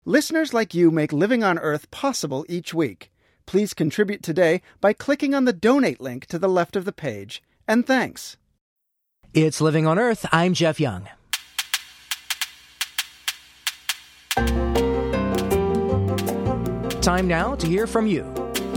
Listeners like you make Living on Earth possible each week. Please contribute today by clicking on the donate link to the left of the page. And thanks. It's Living on Earth. I'm Jeff Young. Time now to hear from you.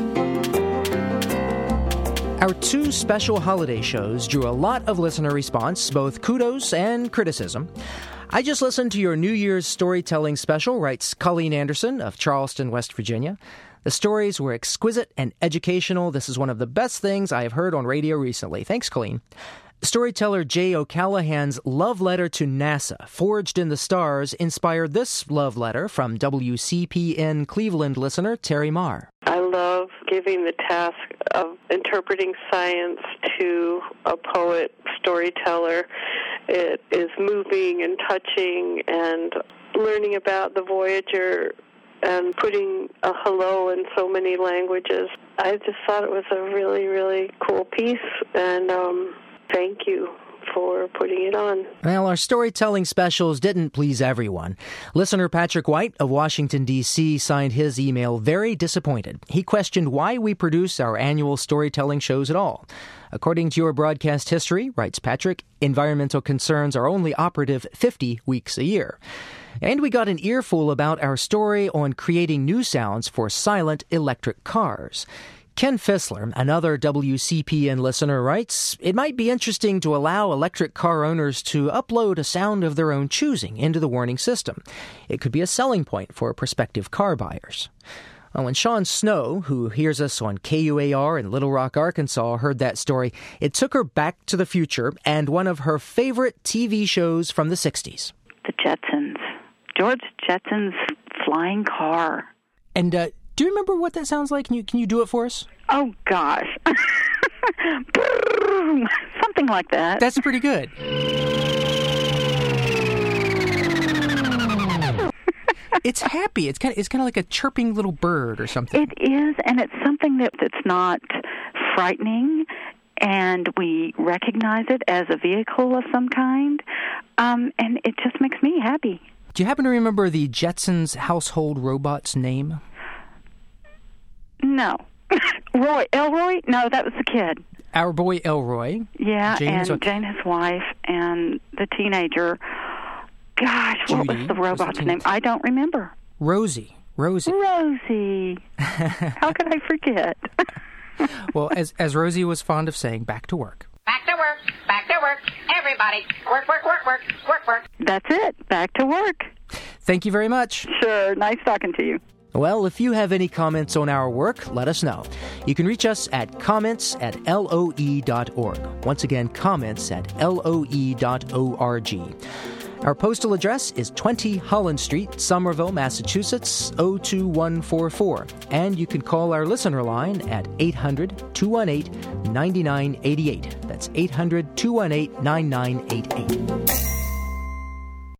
Our two special holiday shows drew a lot of listener response, both kudos and criticism. I just listened to your New Year's storytelling special, writes Colleen Anderson of Charleston, West Virginia. The stories were exquisite and educational. This is one of the best things I have heard on radio recently. Thanks, Colleen. Storyteller Jay O'Callahan's love letter to NASA, Forged in the Stars, inspired this love letter from WCPN Cleveland listener Terry Marr. I love giving the task of interpreting science to a poet, storyteller. It is moving and touching, and learning about the Voyager and putting a hello in so many languages. I just thought it was a really, really cool piece, and thank you for putting it on. Well, our storytelling specials didn't please everyone. Listener Patrick White of Washington, D.C. signed his email very disappointed. He questioned why we produce our annual storytelling shows at all. According to your broadcast history, writes Patrick, environmental concerns are only operative 50 weeks a year. And we got an earful about our story on creating new sounds for silent electric cars. Ken Fissler, another WCPN listener, writes, it might be interesting to allow electric car owners to upload a sound of their own choosing into the warning system. It could be a selling point for prospective car buyers. When Sean Snow, who hears us on KUAR in Little Rock, Arkansas, heard that story, it took her back to the future and one of her favorite TV shows from the 60s. The Jetsons. George Jetson's flying car. And do you remember what that sounds like? Can you do it for us? Oh, gosh. Something like that. That's pretty good. It's happy. It's kind of like a chirping little bird or something. It is, and it's something that's not frightening, and we recognize it as a vehicle of some kind, and it just makes me happy. Do you happen to remember the Jetsons' household robot's name? No. Elroy? No, that was the kid. Our boy Elroy. Yeah, Jane, his wife, and the teenager. Gosh, Judy, what was the robot's name? I don't remember. Rosie. How could I forget? Well, as Rosie was fond of saying, back to work. Back to work, back to work, everybody. Work, work, work, work, work, work. That's it. Back to work. Thank you very much. Sure. Nice talking to you. Well, if you have any comments on our work, let us know. You can reach us at comments@loe.org. Once again, comments@loe.org. Our postal address is 20 Holland Street, Somerville, Massachusetts, 02144. And you can call our listener line at 800-218-9988. That's 800-218-9988.